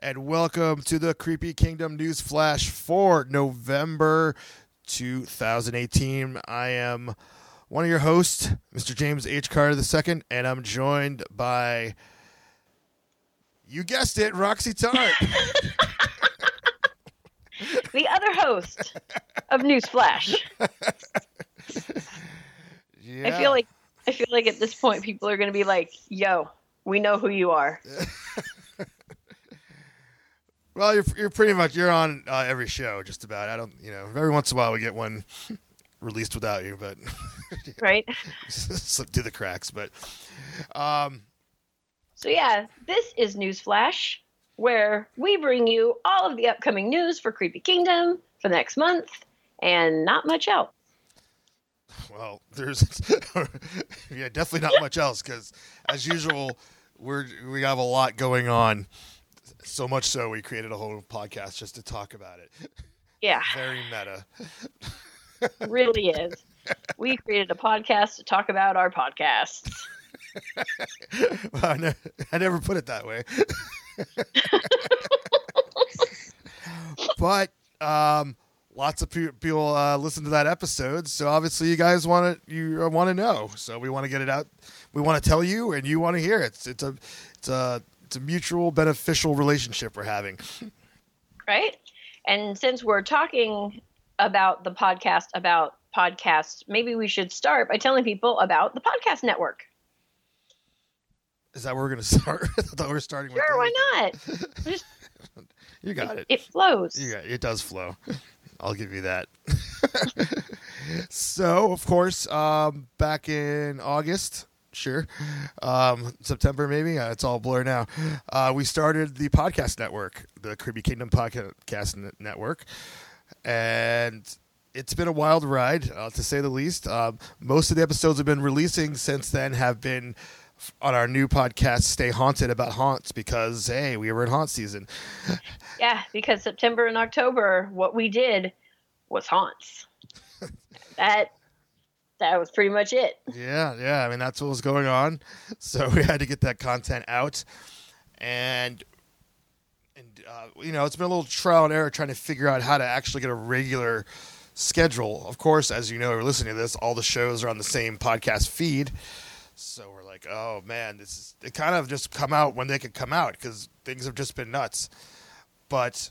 and welcome to the Creepy Kingdom News Flash for November 2018. I am one of your hosts, Mr. James H. Carter II, and I'm joined by, you guessed it, Roxy Tart. The other host of News Flash. Yeah. I feel like at this point people are going to be like, "Yo, we know who you are." Well, you're pretty much on every show, just about. I don't, every once in a while we get one released without you, but right, slip through the cracks. But so yeah, this is News Flash, where we bring you all of the upcoming news for Creepy Kingdom for the next month, and not much else. Well, there's definitely not much else because, as usual, we have a lot going on. So much so, we created a whole podcast just to talk about it. Yeah. Very meta. Really is. We created a podcast to talk about our podcasts. Well, I never put it that way. But lots of people listen to that episode, so obviously you guys want to know. So we want to get it out. We want to tell you, and you want to hear it. It's a mutual beneficial relationship we're having. Right? And since we're talking about the podcast, about podcasts, maybe we should start by telling people about the podcast network. Is that where we're going to start? I thought we were starting with Sure, why not? You got it. It flows. It does flow. I'll give you that. So, of course, back in August, sure, September maybe, it's all blur now, we started the podcast network, the Creepy Kingdom Podcast Network, and it's been a wild ride, to say the least. Most of the episodes have been releasing since then have been on our new podcast, Stay Haunted, about haunts, because, hey, we were in haunt season. Yeah, because September and October, what we did was haunts. That was pretty much it. Yeah. I mean, that's what was going on. So we had to get that content out. And it's been a little trial and error trying to figure out how to actually get a regular schedule. Of course, as you know, you're listening to this, all the shows are on the same podcast feed. So we're like, oh, man, it kind of just come out when they could come out because things have just been nuts. But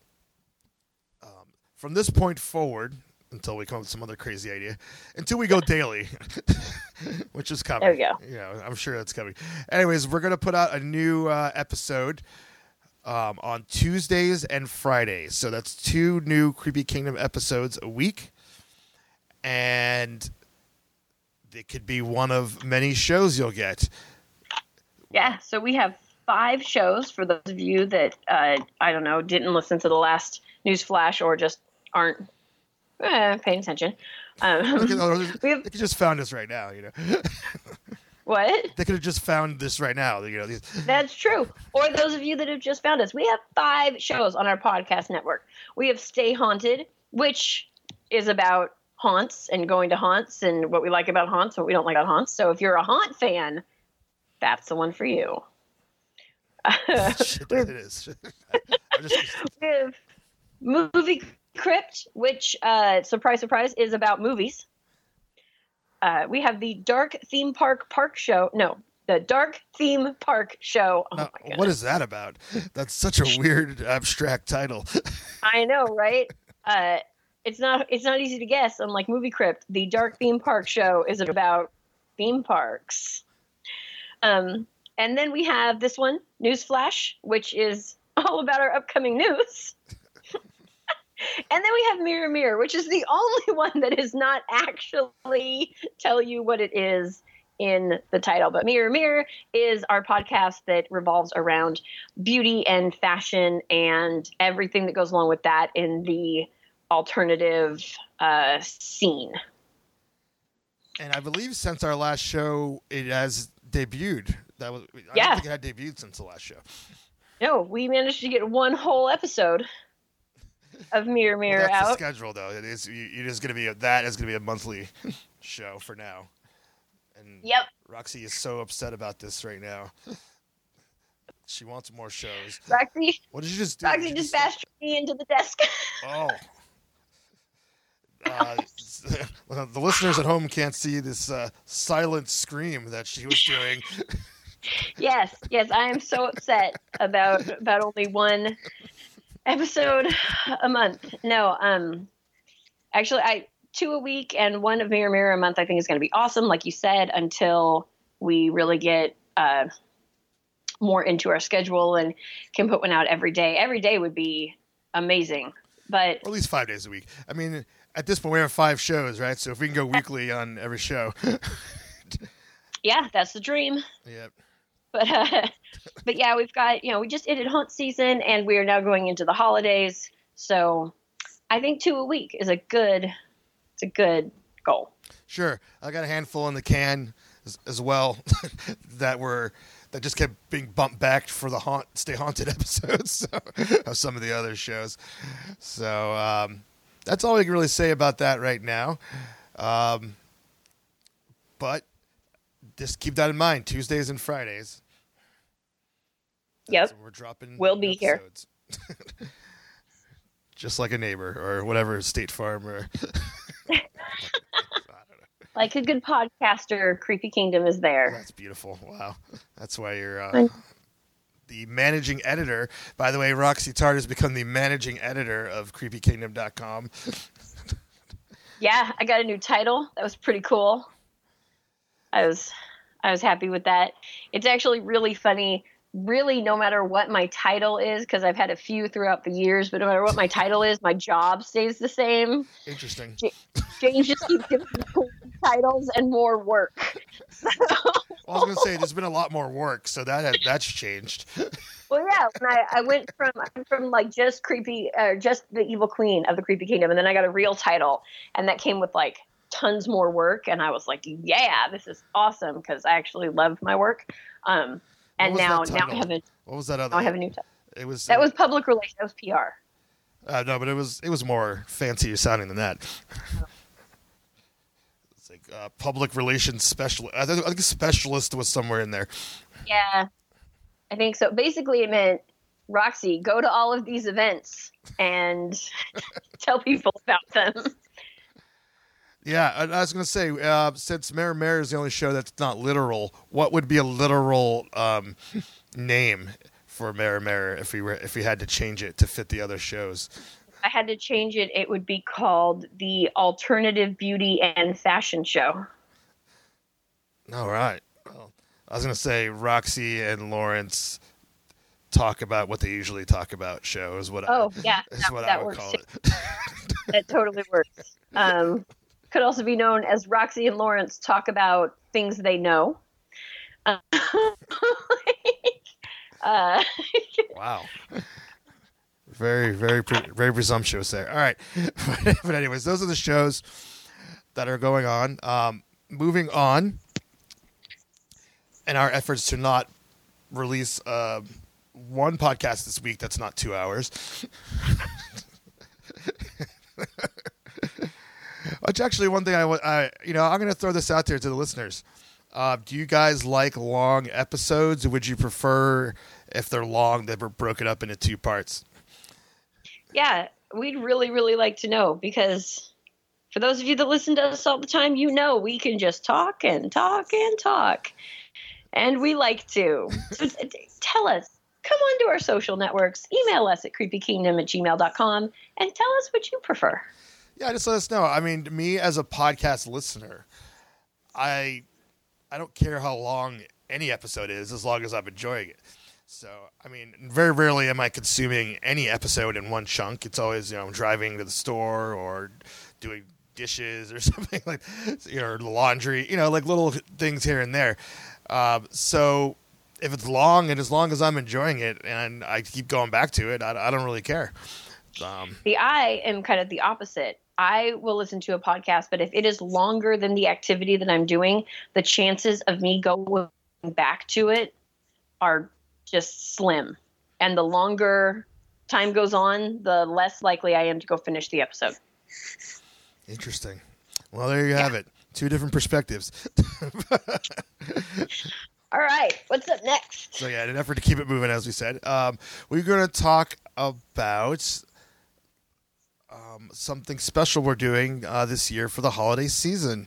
from this point forward, until we come up with some other crazy idea, until we go daily, which is coming. There we go. Yeah, I'm sure that's coming. Anyways, we're going to put out a new episode on Tuesdays and Fridays. So that's 2 new Creepy Kingdom episodes a week. And it could be one of many shows you'll get. Yeah, so we have 5 shows for those of you that, didn't listen to the last News Flash or just aren't paying attention. They could just found us right now, What? They could have just found this right now. That's true. Or those of you that have just found us. We have 5 shows on our podcast network. We have Stay Haunted, which is about haunts and going to haunts and what we like about haunts, what we don't like about haunts. So if you're a haunt fan, that's the one for you. It is. We have Movie Crypt, which, surprise, surprise, is about movies. We have the Dark Theme Park Show. No, the Dark Theme Park Show. Oh, now, my goodness. What is that about? That's such a weird, abstract title. I know, right? It's not easy to guess. Unlike Movie Crypt, the Dark Theme Park Show is about theme parks. And then we have this one, News Flash, which is all about our upcoming news. And then we have Mirror Mirror, which is the only one that does not actually tell you what it is in the title. But Mirror Mirror is our podcast that revolves around beauty and fashion and everything that goes along with that in the alternative scene. And I believe since our last show, it has debuted. I don't think it had debuted since the last show. No, we managed to get one whole episode of Mirror Mirror that's out. The schedule, though. It is going to be a monthly show for now. And Yep. Roxy is so upset about this right now. She wants more shows. Roxy, What did you just do? Roxy just bashed me into the desk. Oh. The listeners at home can't see this silent scream that she was doing. Yes, I am so upset about only one episode a month. No, actually, 2 a week and one of Mirror Mirror a month. I think is going to be awesome, like you said, until we really get more into our schedule and can put one out every day. Every day would be amazing, but Or at least 5 days a week. I mean, at this point, we have 5 shows, right? So if we can go weekly on every show. yeah, that's the dream. Yep. But yeah, we've got, we just ended hunt season and we are now going into the holidays. So I think 2 a week is a good goal. Sure. I got a handful in the can as well that just kept being bumped back for the Stay Haunted episodes of some of the other shows. So that's all we can really say about that right now. But just keep that in mind, Tuesdays and Fridays. Yep. We're dropping. We'll be episodes. Here. Just like a neighbor or whatever, State Farm or. I don't know. Like a good podcaster, Creepy Kingdom is there. That's beautiful. Wow. That's why you're the managing editor. By the way, Roxy Tart has become the managing editor of CreepyKingdom.com. Yeah, I got a new title. That was pretty cool. I was happy with that. It's actually really funny. Really, no matter what my title is, because I've had a few throughout the years, but no matter what my title is, my job stays the same. Interesting. James just keeps giving me cool titles and more work. So, well, I was going to say, there's been a lot more work, so that's changed. Well, yeah, when I went from like just just the evil queen of the Creepy Kingdom, and then I got a real title, and that came with like tons more work, and I was like, yeah, this is awesome because I actually love my work. And now I have a. What was that other? Now I have a new title. It was that was public relations. That was PR. No, but it was more fancy sounding than that. It's like public relations specialist. I think specialist was somewhere in there. Yeah, I think so. Basically, it meant Roxy, go to all of these events and tell people about them. Yeah, I was going to say, since Mirror Mirror is the only show that's not literal, what would be a literal name for Mirror Mirror if we had to change it to fit the other shows? If I had to change it, it would be called the Alternative Beauty and Fashion Show. All right. Well, I was going to say Roxy and Lawrence talk about what they usually talk about show is what I would call it. That totally works. Could also be known as Roxy and Lawrence talk about things they know. Wow. Very, very, very presumptuous there. All right. But anyways, those are the shows that are going on. Moving on, in our efforts to not release one podcast this week that's not 2 hours. Which actually one thing I'm going to throw this out there to the listeners. Do you guys like long episodes, or would you prefer if they're long that were broken up into 2 parts? Yeah, we'd really, really like to know, because for those of you that listen to us all the time, we can just talk and talk and talk, and we like to. So tell us. Come on to our social networks. Email us at creepykingdom@gmail.com and tell us what you prefer. Yeah, just let us know. I mean, me as a podcast listener, I don't care how long any episode is as long as I'm enjoying it. So, I mean, very rarely am I consuming any episode in one chunk. It's always, I'm driving to the store or doing dishes or something like, or laundry, like little things here and there. So if it's long and as long as I'm enjoying it and I keep going back to it, I don't really care. I am kind of the opposite. I will listen to a podcast, but if it is longer than the activity that I'm doing, the chances of me going back to it are just slim. And the longer time goes on, the less likely I am to go finish the episode. Interesting. Well, there you have it. 2 different perspectives. All right, what's up next? So yeah, in an effort to keep it moving, as we said, we're going to talk about something special we're doing this year for the holiday season.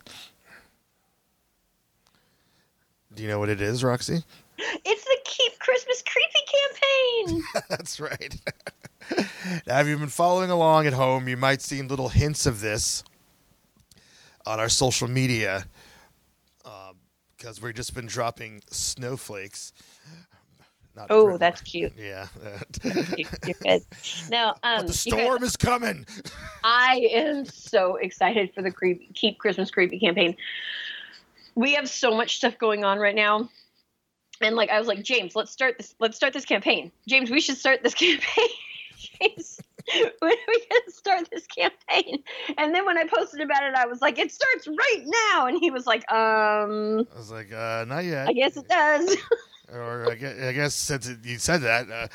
Do you know what it is, Roxy? It's the Keep Christmas Creepy campaign. That's right. Now, if you've been following along at home, you might see little hints of this on our social media because we've just been dropping snowflakes. That's cute. Yeah. That's cute. You're good. Now, but the storm is coming. I am so excited for the Keep Christmas Creepy campaign. We have so much stuff going on right now. And I was like, James, let's start this campaign. James, we should start this campaign. James, when are we going to start this campaign? And then when I posted about it, I was like, it starts right now. And he was like, I was like, not yet. I guess it does. Or I guess since you said that,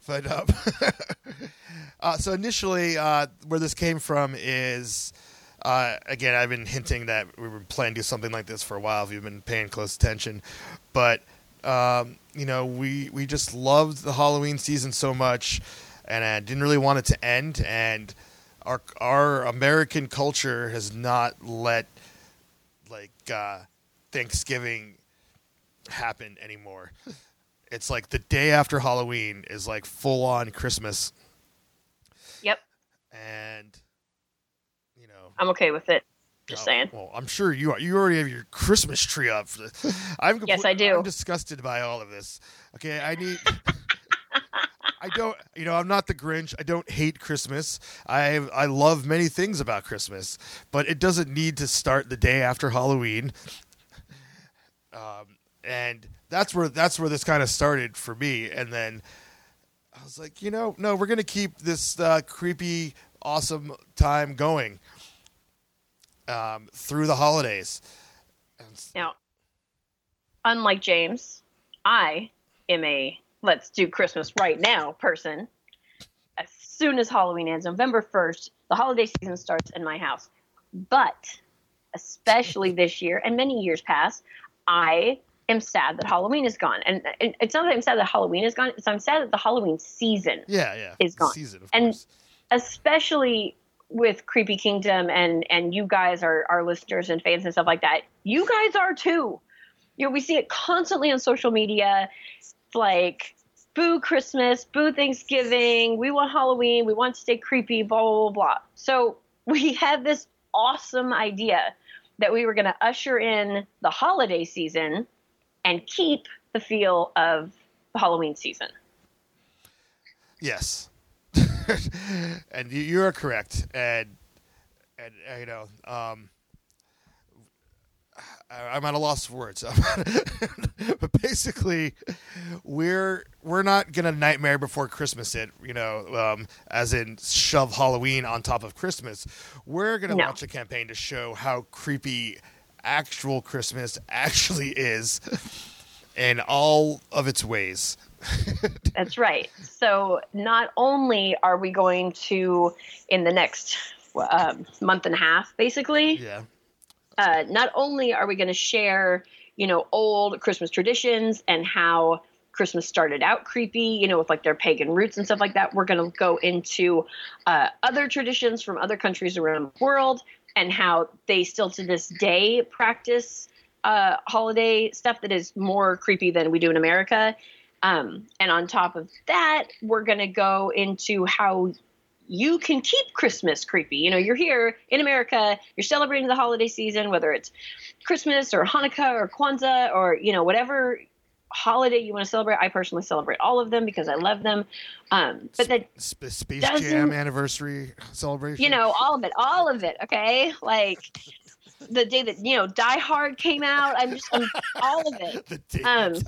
so initially, where this came from is, again, I've been hinting that we were planning to do something like this for a while if you've been paying close attention, but we just loved the Halloween season so much, and I didn't really want it to end, and our American culture has not let Thanksgiving happen anymore. It's like the day after Halloween is like full on Christmas. Yep. And I'm okay with it. Just saying. Well, I'm sure you are. You already have your Christmas tree up. Yes, I do. I'm disgusted by all of this. Okay, I don't. I'm not the Grinch. I don't hate Christmas. I love many things about Christmas, but it doesn't need to start the day after Halloween. And that's where this kind of started for me. And then I was like, no, we're gonna keep this creepy, awesome time going through the holidays. Now, unlike James, I am a let's do Christmas right now person. As soon as Halloween ends, November 1st, the holiday season starts in my house. But especially this year and many years past, I am sad that Halloween is gone. And it's not that I'm sad that Halloween is gone. I'm sad that the Halloween season is gone. Season, of and course. Especially with Creepy Kingdom and you guys are listeners and fans and stuff like that. You guys are too. We see it constantly on social media. It's like, boo Christmas, boo Thanksgiving. We want Halloween. We want to stay creepy, blah, blah, blah, blah. So we had this awesome idea that we were going to usher in the holiday season and keep the feel of the Halloween season. Yes. And you are correct. And I'm at a loss of words. But basically, we're not gonna Nightmare Before Christmas it, as in shove Halloween on top of Christmas. We're gonna launch a campaign to show how creepy actual Christmas actually is in all of its ways. That's right. So not only are we going to, in the next month and a half, basically, not only are we going to share, old Christmas traditions and how Christmas started out creepy, with their pagan roots and stuff like that. We're going to go into other traditions from other countries around the world and how they still to this day practice holiday stuff that is more creepy than we do in America. And on top of that, we're going to go into how you can keep Christmas creepy. You're here in America, you're celebrating the holiday season, whether it's Christmas or Hanukkah or Kwanzaa or, whatever holiday you want to celebrate. I personally celebrate all of them because I love them. But that Space Jam anniversary celebration. All of it. Okay. Like the day that, Die Hard came out, I'm all of it. The day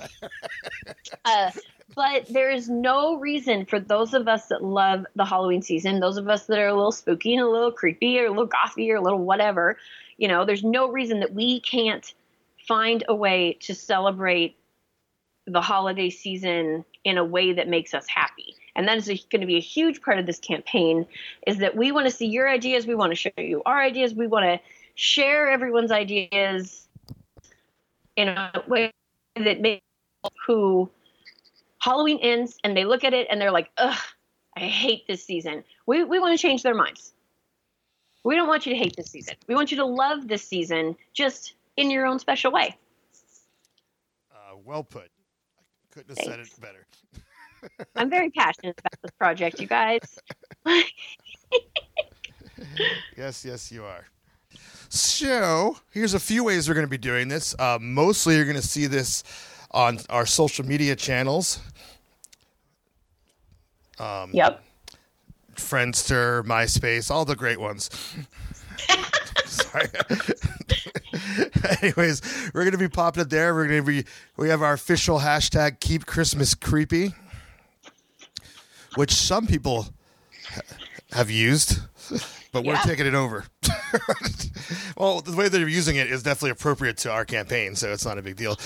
but there is no reason for those of us that love the Halloween season, those of us that are a little spooky and a little creepy or a little gothy or a little whatever, there's no reason that we can't find a way to celebrate the holiday season in a way that makes us happy. And that is going to be a huge part of this campaign, is that we want to see your ideas. We want to show you our ideas. We want to share everyone's ideas in a way that makes who Halloween ends and they look at it and they're like, ugh, I hate this season. We want to change their minds. We don't want you to hate this season. We want you to love this season just in your own special way. Well put. I couldn't have said it better. I'm very passionate about this project, you guys. Yes, you are. So, here's a few ways we're going to be doing this. Mostly, you're going to see this on our social media channels. Yep. Friendster, MySpace, all the great ones. Sorry. Anyways, we're going to be popping it there. We have our official hashtag Keep Christmas Creepy, which some people have used, but we're taking it over. Well, the way they're using it is definitely appropriate to our campaign, so it's not a big deal.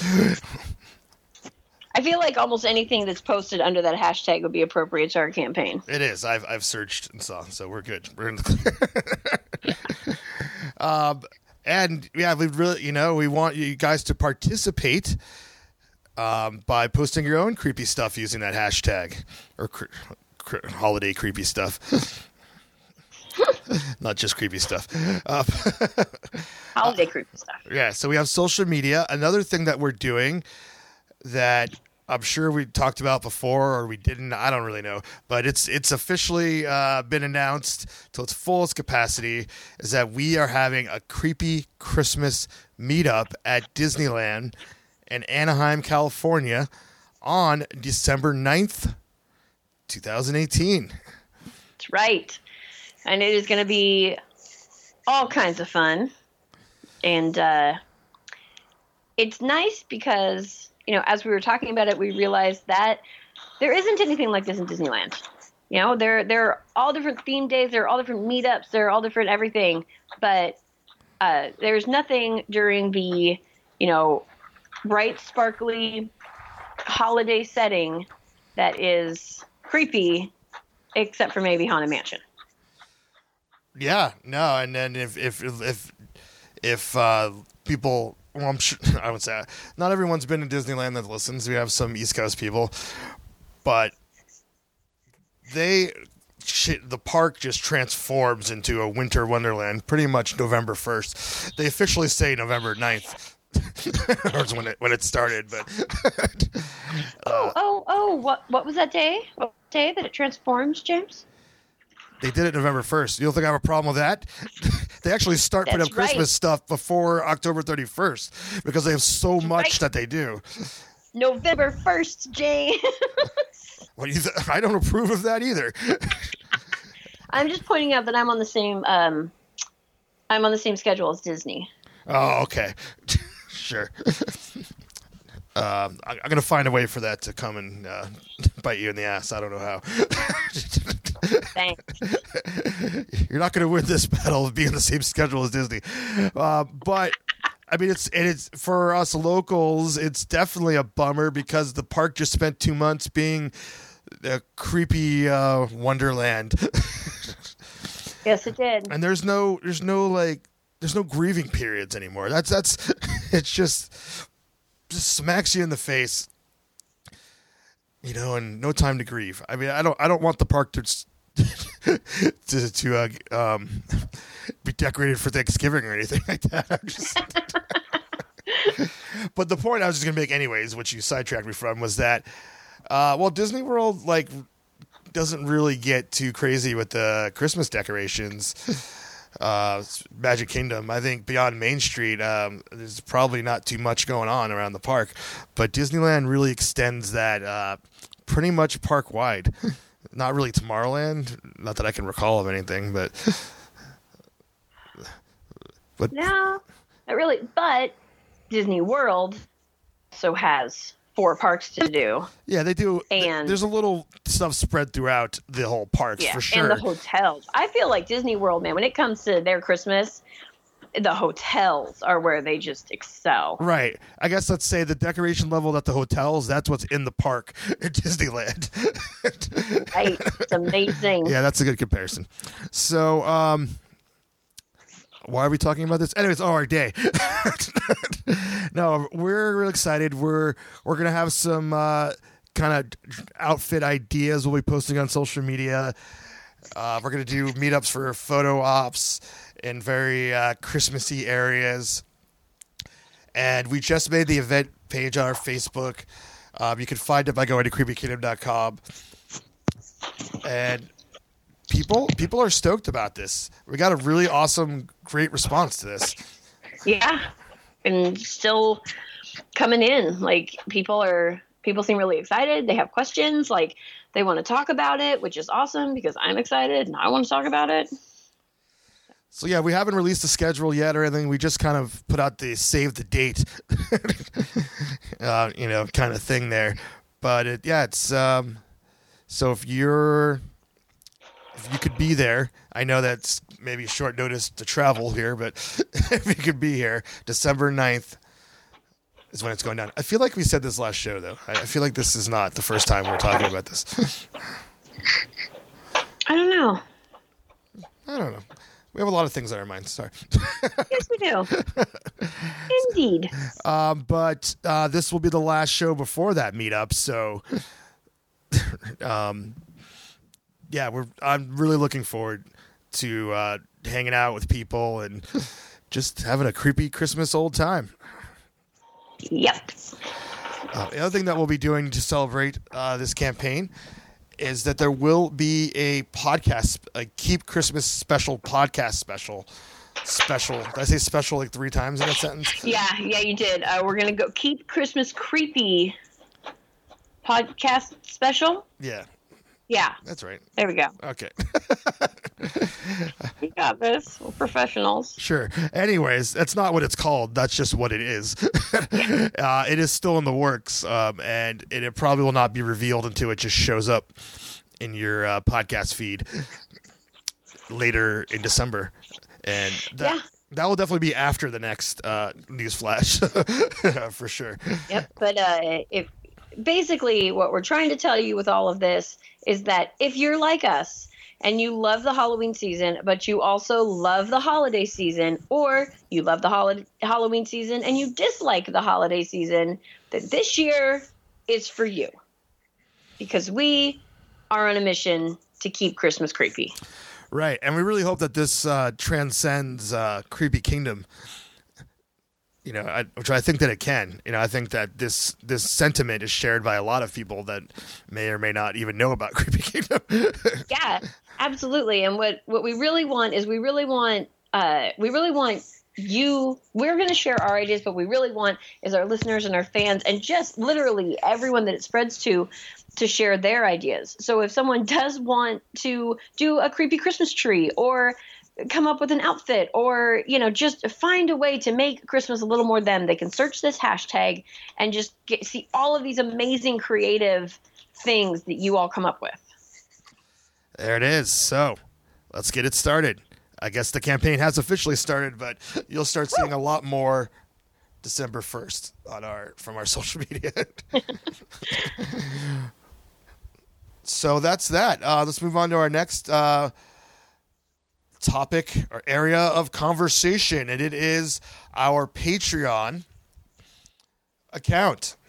I feel like almost anything that's posted under that hashtag would be appropriate to our campaign. It is. I've searched and saw, so we're good. We're in the clear. And yeah, we want you guys to participate by posting your own creepy stuff using that hashtag or holiday creepy stuff. Not just creepy stuff. Holiday creepy stuff. Yeah, so we have social media. Another thing that we're doing that I'm sure we talked about before or we didn't, I don't really know, but it's officially been announced to its fullest capacity, is that we are having a creepy Christmas meetup at Disneyland in Anaheim, California on December 9th, 2018. That's right. And it is going to be all kinds of fun. And it's nice because, as we were talking about it, we realized that there isn't anything like this in Disneyland. There are all different theme days. There are all different meetups. There are all different everything. But there's nothing during the, bright, sparkly holiday setting that is creepy, except for maybe Haunted Mansion. Yeah, no, and then if people, well, I'm sure, I would say not everyone's been to Disneyland that listens. We have some East Coast people, but the park just transforms into a winter wonderland pretty much November 1st. They officially say November 9th. Or when it started, but what was that day? What day that it transforms, James? They did it November 1st. You don't think I have a problem with that? They actually start putting up Christmas stuff before October 31st because they have so much that they do. November 1st, James. What I don't approve of that either. I'm just pointing out that I'm on the same schedule as Disney. Oh, okay. Sure. I'm going to find a way for that to come and bite you in the ass. I don't know how. Thanks. You're not going to win this battle of being on the same schedule as Disney. But I mean, it's for us locals, it's definitely a bummer because the park just spent 2 months being a creepy wonderland. Yes, it did. And there's no grieving periods anymore. That's it's just smacks you in the face. And no time to grieve. I mean, I don't want the park to be decorated for Thanksgiving or anything like that. But the point I was just gonna make, anyways, which you sidetracked me from, was that Disney World doesn't really get too crazy with the Christmas decorations. Magic Kingdom, I think beyond Main Street, there's probably not too much going on around the park, but Disneyland really extends that pretty much park wide. Not really Tomorrowland, not that I can recall of anything, but no, not really. But Disney World also has 4 parks to do. Yeah, they do. And there's a little stuff spread throughout the whole parks, for sure. And the hotels. I feel like Disney World, man, when it comes to their Christmas, the hotels are where they just excel. Right. I guess let's say the decoration level at the hotels, that's what's in the park at Disneyland. Right. It's amazing. Yeah, that's a good comparison. So, why are we talking about this? Anyways, our day. No, we're real excited. We're gonna have some kind of outfit ideas we'll be posting on social media. We're gonna do meetups for photo ops in very Christmassy areas, and we just made the event page on our Facebook. You can find it by going to creepykingdom.com. And people are stoked about this. We got a really awesome, great response to this. Yeah, and still coming in. Like people seem really excited. They have questions. Like they want to talk about it, which is awesome because I'm excited and I want to talk about it. So yeah, we haven't released the schedule yet or anything. We just kind of put out the save the date, kind of thing there. But it's so if you could be there, I know that's maybe short notice to travel here, but if you could be here, December 9th is when it's going down. I feel like we said this last show, though. I feel like this is not the first time we're talking about this. I don't know. We have a lot of things on our minds. Sorry. Yes, we do. Indeed. But this will be the last show before that meetup, so I'm really looking forward to hanging out with people and just having a creepy Christmas old time. Yep. The other thing that we'll be doing to celebrate this campaign is that there will be a podcast, a Keep Christmas Special podcast special. Did I say special like 3 times in that sentence? Yeah, you did. We're going to go Keep Christmas Creepy podcast special. Yeah. Yeah. That's right. There we go. Okay. We got this. We're professionals. Sure. Anyways, that's not what it's called. That's just what it is. It is still in the works, and it probably will not be revealed until it just shows up in your podcast feed later in December. And that will definitely be after the next news flash, for sure. Yep. But basically what we're trying to tell you with all of this is that if you're like us and you love the Halloween season, but you also love the holiday season, or you love the Halloween season and you dislike the holiday season, that this year is for you. Because we are on a mission to keep Christmas creepy. Right. And we really hope that this transcends Creepy Kingdom. Which I think that it can. I think that this sentiment is shared by a lot of people that may or may not even know about Creepy Kingdom. Yeah, absolutely. And what we really want is we really want you. We're going to share our ideas, but we really want is our listeners and our fans and just literally everyone that it spreads to share their ideas. So if someone does want to do a creepy Christmas tree or come up with an outfit or, just find a way to make Christmas a little more them, they can search this hashtag and just see all of these amazing creative things that you all come up with. There it is. So let's get it started. I guess the campaign has officially started, but you'll start seeing a lot more December 1st from our social media. So that's that. Let's move on to our next topic or area of conversation, and it is our Patreon account.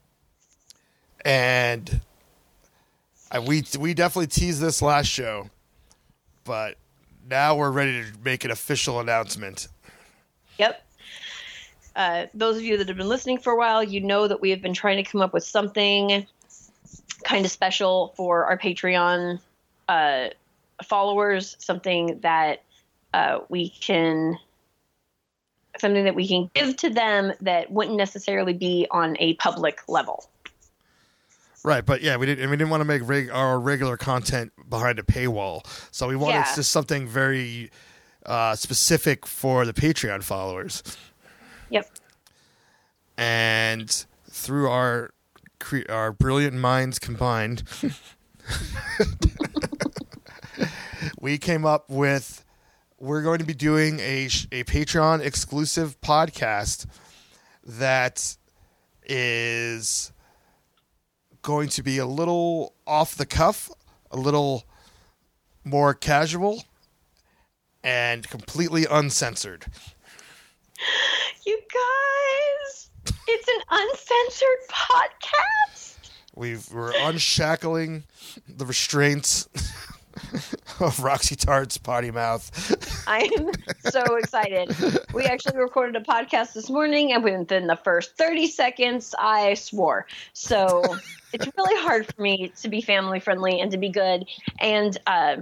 And we definitely teased this last show, but now we're ready to make an official announcement. Yep. Those of you that have been listening for a while, you know that we have been trying to come up with something kind of special for our Patreon followers, something that we can give to them that wouldn't necessarily be on a public level. Right, but yeah, we didn't want to make our regular content behind a paywall, so we wanted just something very specific for the Patreon followers. Yep. And through our brilliant minds combined, we came up with we're going to be doing a Patreon exclusive podcast that is going to be a little off the cuff, a little more casual, and completely uncensored. You guys, It's an uncensored podcast. We're unshackling the restraints of Roxy Tart's potty mouth. I'm so excited. We actually recorded a podcast this morning, and within the first 30 seconds, I swore. So it's really hard for me to be family friendly and to be good. And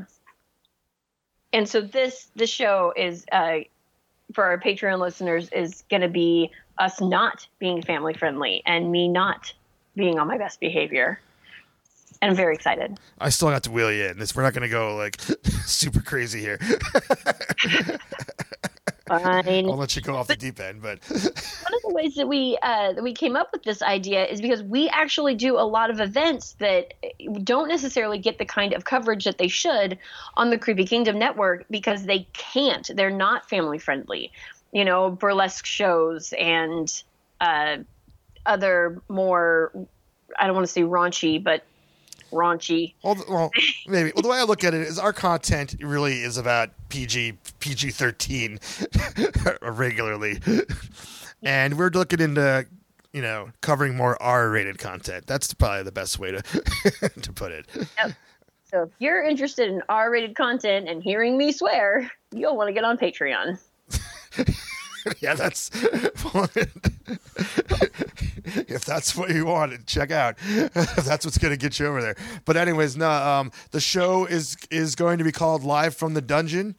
so this show is for our Patreon listeners is going to be us not being family friendly and me not being on my best behavior. And I'm very excited. I still got to wheel you in. We're not going to go like super crazy here. Fine. I'll let you go off the deep end. But one of the ways that we came up with this idea is because we actually do a lot of events that don't necessarily get the kind of coverage that they should on the Creepy Kingdom network because they can't. They're not family friendly. You know, burlesque shows and other more, I don't want to say raunchy, but raunchy. Well, maybe. Well, the way I look at it is our content really is about PG-13 regularly, and we're looking into covering more R-rated content. That's probably the best way to to put it. Yep. So if you're interested in R-rated content and hearing me swear, you'll want to get on Patreon. Yeah, that's if that's what you want, check out. If that's what's going to get you over there. But anyways, no. The show is going to be called Live from the Dungeon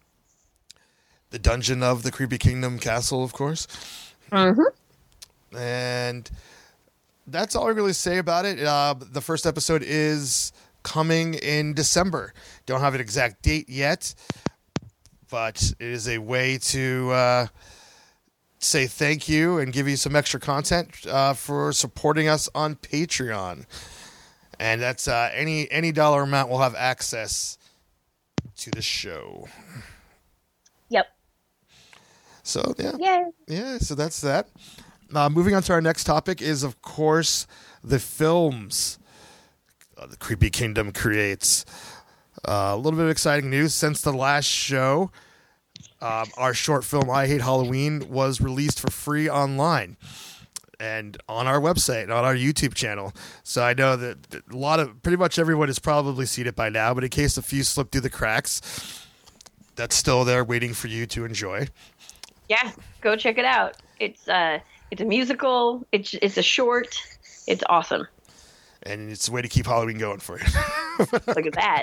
of the Creepy Kingdom Castle, of course. Mm-hmm. And that's all I really say about it. The first episode is coming in December. Don't have an exact date yet, but it is a way to say thank you and give you some extra content for supporting us on Patreon. And that's any dollar amount will have access to the show. Yep. So yeah. Yay. Yeah, so that's that. Moving on to our next topic is, of course, the films the Creepy Kingdom creates. A little bit of exciting news since the last show. Our short film, I Hate Halloween, was released for free online and on our website, on our YouTube channel. So I know that pretty much everyone has probably seen it by now, but in case a few slip through the cracks, that's still there waiting for you to enjoy. Yeah, go check it out. It's a musical. It's a short. It's awesome. And it's a way to keep Halloween going for you. Look at that.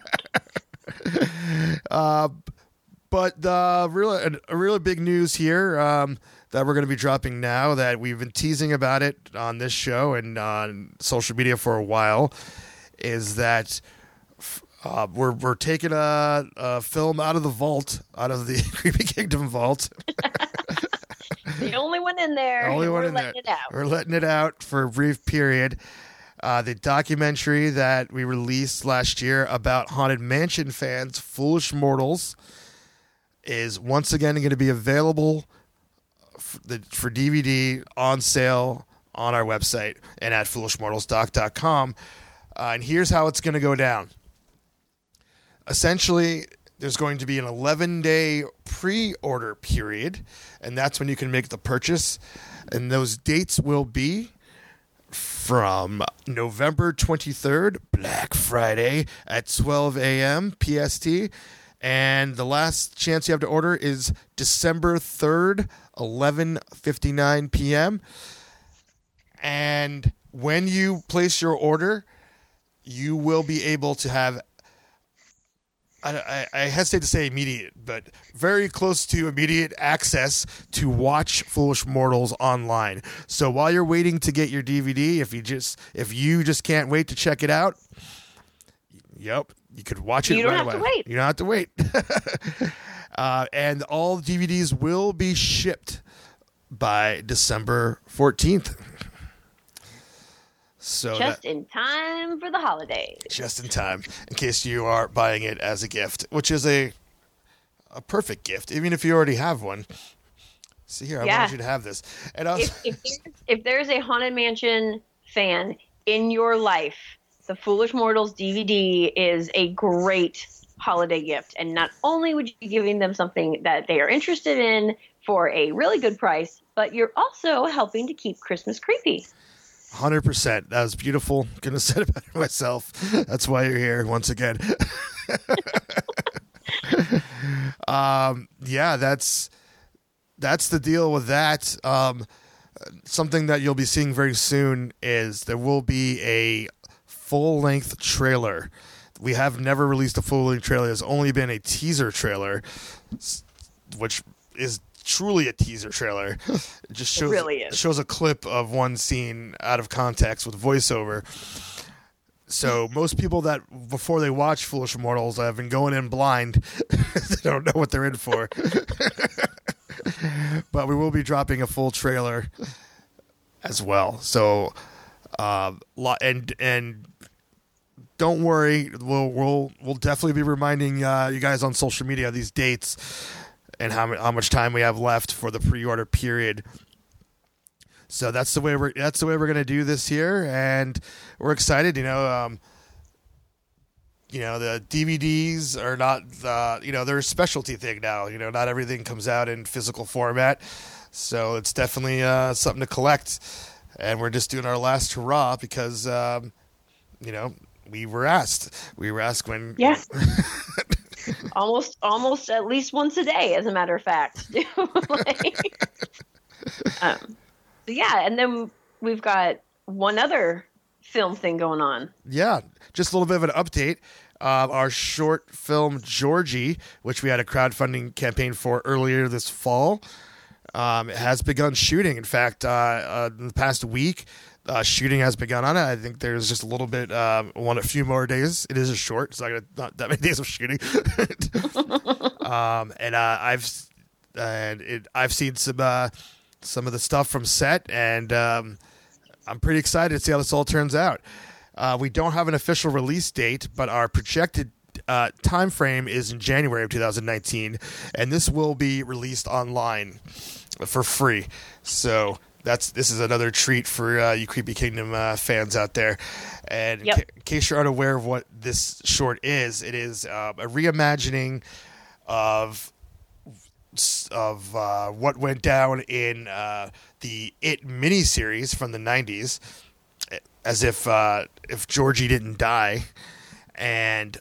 But a really big news here that we're going to be dropping now, that we've been teasing about it on this show and on social media for a while, is that we're taking a film out of the vault, out of the Creepy Kingdom vault. The only one in there. We're letting it out. We're letting it out for a brief period. The documentary that we released last year about Haunted Mansion fans, Foolish Mortals, is once again going to be available for DVD on sale on our website and at foolishmortalsdoc.com. And here's how it's going to go down. Essentially, there's going to be an 11-day pre-order period, and that's when you can make the purchase. And those dates will be from November 23rd, Black Friday, at 12 a.m. PST. And the last chance you have to order is December 3rd, 11:59 p.m. And when you place your order, you will be able to have, I hesitate to say immediate, but very close to immediate access to watch Foolish Mortals online. So while you're waiting to get your DVD, if you just can't wait to check it out, yep, you could watch it right away. You don't have to wait. And all DVDs will be shipped by December 14th. So just in time for the holidays. Just in time, in case you are buying it as a gift, which is a perfect gift, even if you already have one. See here, I wanted you to have this. And if there's a Haunted Mansion fan in your life, the Foolish Mortals DVD is a great holiday gift. And not only would you be giving them something that they are interested in for a really good price, but you're also helping to keep Christmas creepy. 100%. That was beautiful. Couldn't have said it better myself. That's why you're here once again. Yeah, that's the deal with that. Something that you'll be seeing very soon is there will be a full-length trailer. We have never released a full-length trailer. There's only been a teaser trailer, which is truly a teaser trailer. It just shows, it really is. Shows a clip of one scene out of context with voiceover. So most people that before they watch Foolish Immortals have been going in blind. They don't know what they're in for. But we will be dropping a full trailer as well. So and don't worry, we'll definitely be reminding you guys on social media these dates and how much time we have left for the pre-order period. So that's the way we're going to do this year, and we're excited. The DVDs are not they're a specialty thing now. Not everything comes out in physical format, so it's definitely something to collect. And we're just doing our last hurrah because we were asked. We were asked when. Yes. almost at least once a day, as a matter of fact. Yeah, and then we've got one other film thing going on. Yeah, just a little bit of an update. Our short film, Georgie, which we had a crowdfunding campaign for earlier this fall, has begun shooting. In fact, in the past week, shooting has begun on it. I think there's just a little bit, a few more days. It is a short, so not that many days of shooting. I've seen some of the stuff from set, and I'm pretty excited to see how this all turns out. We don't have an official release date, but our projected time frame is in January of 2019, and this will be released online for free. So this is another treat for you Creepy Kingdom fans out there. And in case you're unaware of what this short is, it is a reimagining of what went down in the It miniseries from the 90s, as if Georgie didn't die, and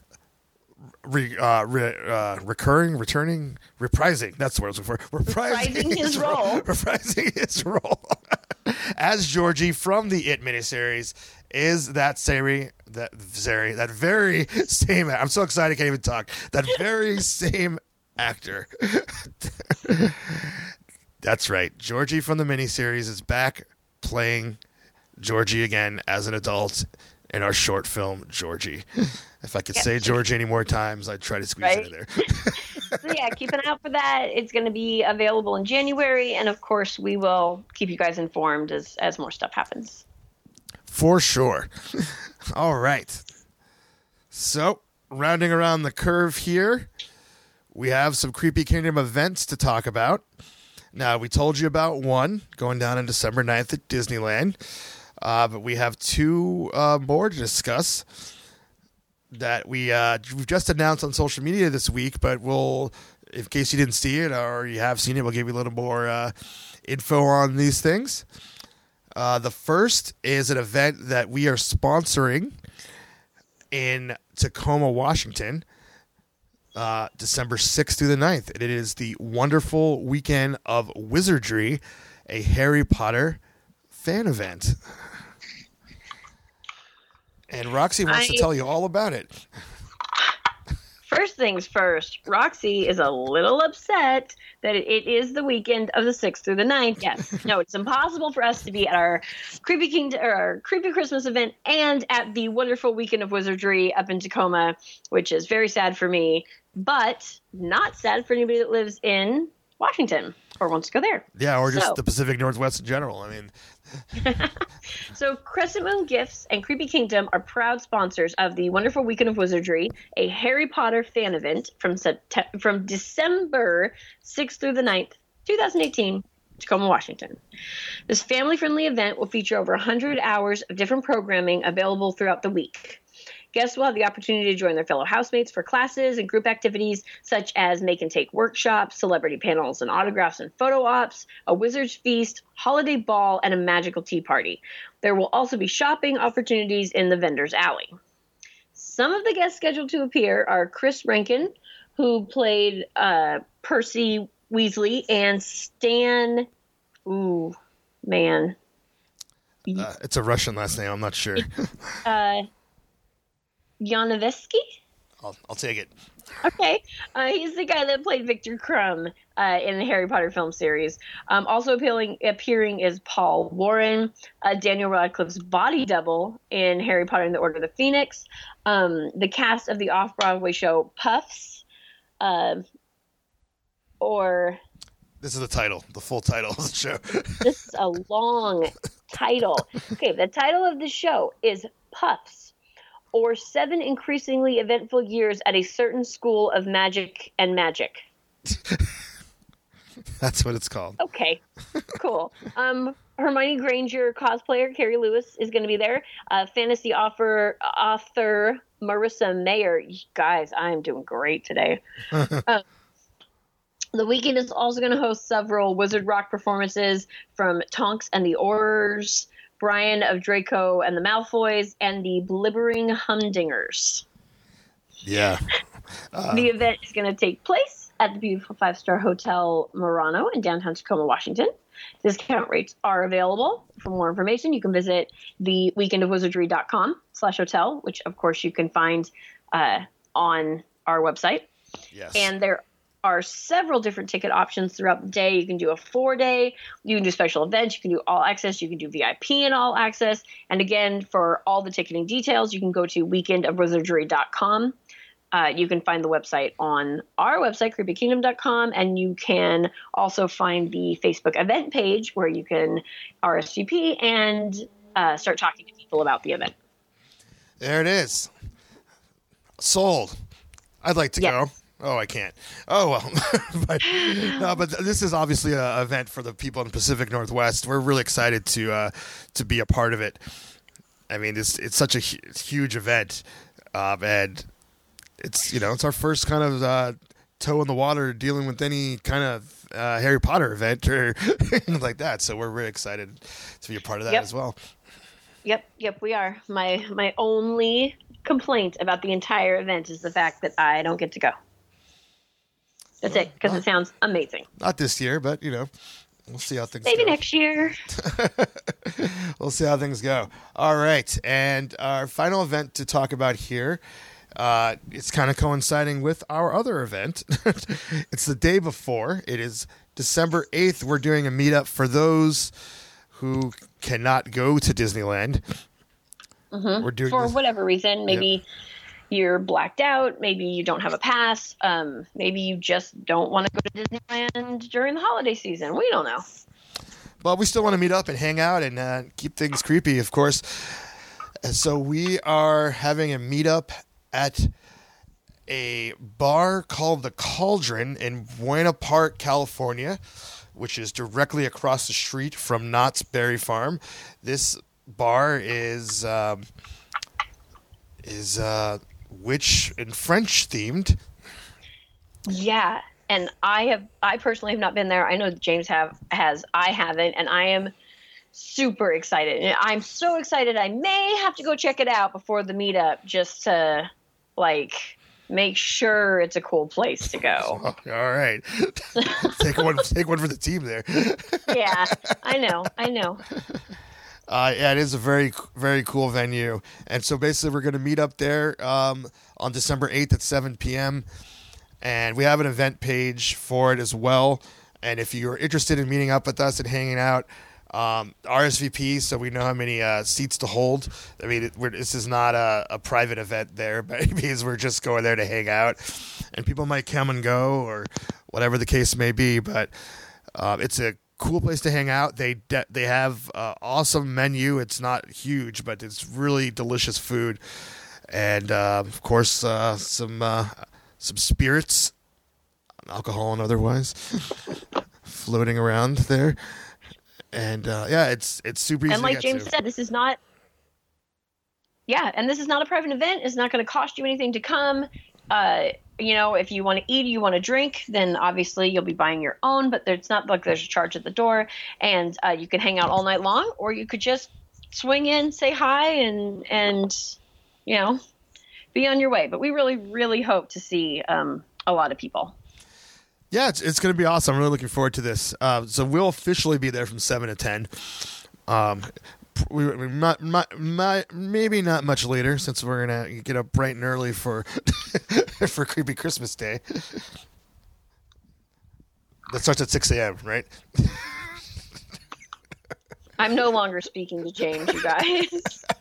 reprising. That's what I was looking for. Reprising his role. Reprising his role as Georgie from the It miniseries is that very same. I'm so excited I can't even talk. That very same actor. That's right. Georgie from the miniseries is back playing Georgie again as an adult in our short film, Georgie. If I could say Georgie any more times, I'd try to squeeze it in there. So yeah, keep an eye out for that. It's going to be available in January, and of course, we will keep you guys informed as more stuff happens. For sure. All right. So, rounding around the curve here, we have some Creepy Kingdom events to talk about. Now, we told you about one going down on December 9th at Disneyland, but we have two more to discuss that we've just announced on social media this week, but we'll, in case you didn't see it or you have seen it, we'll give you a little more info on these things. The first is an event that we are sponsoring in Tacoma, Washington, December 6th through the 9th. And it is the Wonderful Weekend of Wizardry, a Harry Potter fan event. And Roxy wants to tell you all about it. First things first, Roxy is a little upset that it is the weekend of the 6th through the 9th. Yes. No, it's impossible for us to be at our Creepy Kingdom or our Creepy Christmas event and at the Wonderful Weekend of Wizardry up in Tacoma, which is very sad for me, but not sad for anybody that lives in Washington or wants to go there. Yeah, or just the Pacific Northwest in general. I mean... So Crescent Moon Gifts and Creepy Kingdom are proud sponsors of the Wonderful Weekend of Wizardry, a Harry Potter fan event from December 6th through the 9th, 2018, Tacoma, Washington. This family-friendly event will feature over 100 hours of different programming available throughout the week. Guests will have the opportunity to join their fellow housemates for classes and group activities such as make and take workshops, celebrity panels and autographs and photo ops, a wizard's feast, holiday ball, and a magical tea party. There will also be shopping opportunities in the vendor's alley. Some of the guests scheduled to appear are Chris Rankin, who played Percy Weasley, and Stan. Ooh, man. It's a Russian last name. I'm not sure. Yanovesky? I'll take it. Okay. He's the guy that played Victor Crumb in the Harry Potter film series. Also appearing is Paul Warren, Daniel Radcliffe's body double in Harry Potter and the Order of the Phoenix. The cast of the off-Broadway show Puffs, or... This is the title, the full title of the show. This is a long title. Okay, the title of the show is Puffs, or 7 increasingly eventful years at a certain school of magic and magic. That's what it's called. Okay, cool. Hermione Granger cosplayer Carrie Lewis is going to be there. Fantasy author Marissa Mayer. Guys, I am doing great today. The weekend is also going to host several Wizard Rock performances from Tonks and the Aurors, Brian of Draco and the Malfoys, and the Blibbering Humdingers. Yeah. The event is going to take place at the beautiful 5-star Hotel Murano in downtown Tacoma, Washington. Discount rates are available. For more information, you can visit the weekendofwizardry.com/hotel, which, of course, you can find on our website. Yes. And there are several different ticket options throughout the day. You can do a 4-day, you can do special events, you can do all access, you can do VIP and all access. And again, for all the ticketing details, you can go to weekendofwizardry.com. You can find the website on our website, creepykingdom.com, and you can also find the Facebook event page where you can RSVP and start talking to people about the event. There it is. Sold. I'd like to go. Oh, I can't. Oh, well. but this is obviously an event for the people in the Pacific Northwest. We're really excited to be a part of it. I mean, it's such a huge event, and it's our first kind of toe in the water dealing with any kind of Harry Potter event or anything like that. So we're really excited to be a part of that as well. Yep, we are. My only complaint about the entire event is the fact that I don't get to go. That's it, because it sounds amazing. Not this year, but, we'll see how things go. Maybe next year. We'll see how things go. All right, and our final event to talk about here, it's kind of coinciding with our other event. It's the day before. It is December 8th. We're doing a meetup for those who cannot go to Disneyland. Mm-hmm. We're doing for whatever reason. Maybe you're blacked out. Maybe you don't have a pass. Maybe you just don't want to go to Disneyland during the holiday season. We don't know. But we still want to meet up and hang out and keep things creepy, of course. And so we are having a meetup at a bar called The Cauldron in Buena Park, California, which is directly across the street from Knott's Berry Farm. This bar is witch and French themed. Yeah, and I personally have not been there. I know that James has. I haven't, and I am super excited. And I'm so excited I may have to go check it out before the meetup just to make sure it's a cool place to go. Oh, all right. Take one for the team there. Yeah, I know. Yeah, it is a very, very cool venue. And so basically we're going to meet up there on December 8th at 7 p.m. And we have an event page for it as well. And if you're interested in meeting up with us and hanging out, RSVP so we know how many seats to hold. I mean, this is not a private event there, but it means we're just going there to hang out. And people might come and go or whatever the case may be. But it's a cool place to hang out. They have awesome menu. It's not huge, but it's really delicious food, and of course some spirits, alcohol and otherwise, floating around there. And it's super easy. And like to get James to. said, this is not Yeah, and this is not a private event. It's not going to cost you anything to come. If you want to eat, you want to drink, then obviously you'll be buying your own, but it's not like there's a charge at the door, and you can hang out all night long, or you could just swing in, say hi, and be on your way. But we really, really hope to see a lot of people. Yeah, it's going to be awesome. I'm really looking forward to this. So we'll officially be there from 7 to 10. We maybe not much later, since we're gonna get up bright and early for for Creepy Christmas Day. That starts at 6 a.m., right? I'm no longer speaking to James, you guys.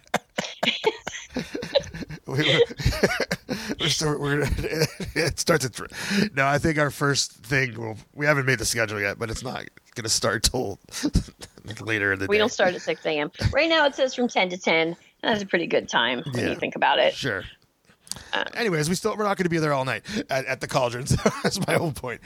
It starts at 3. No, I think our first thing, we haven't made the schedule yet, but it's not going to start till later in the day. We don't start at 6 a.m. Right now it says from 10 to 10, and that's a pretty good time when you think about it. Sure. Anyways, we're not going to be there all night at the Cauldron. So that's my whole point.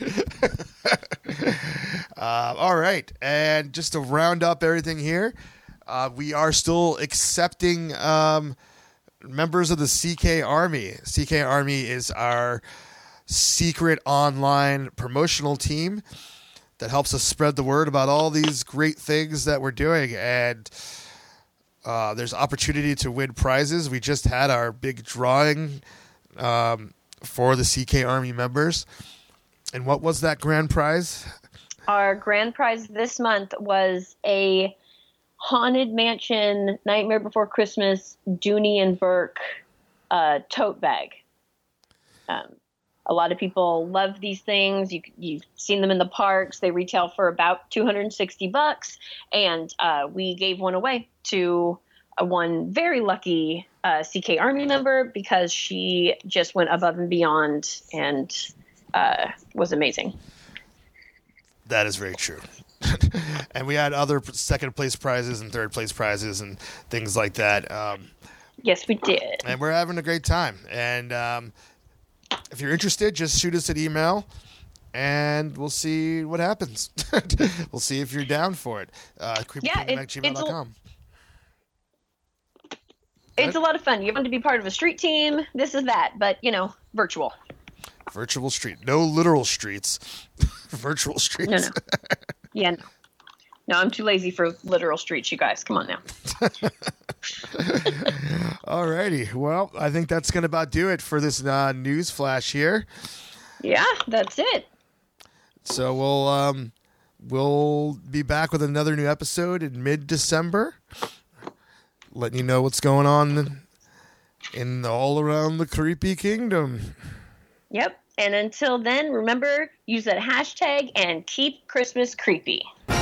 All right. And just to round up everything here, we are still accepting members of the CK Army. CK Army is our secret online promotional team that helps us spread the word about all these great things that we're doing. And there's opportunity to win prizes. We just had our big drawing for the CK Army members. And what was that grand prize? Our grand prize this month was a Haunted Mansion Nightmare Before Christmas Dooney and Burke tote bag. A lot of people love these things. You've seen them in the parks. They retail for about $260, and we gave one away to one very lucky CK Army member because she just went above and beyond and was amazing. That is very true. And we had other second place prizes and third place prizes and things like that. Yes, we did. And we're having a great time. And if you're interested, just shoot us an email and we'll see what happens. We'll see if you're down for it. creepykingdom@gmail.com. It's a lot of fun. You want to be part of a street team, this is that, but, virtual. Virtual street. No literal streets. Virtual streets. No. Yeah, no. No, I'm too lazy for literal streets, you guys. Come on now. Alrighty. Well, I think that's going to about do it for this news flash here. Yeah, that's it. So we'll be back with another new episode in mid-December, letting you know what's going on in all around the Creepy Kingdom. Yep. And until then, remember, use that hashtag and keep Christmas creepy.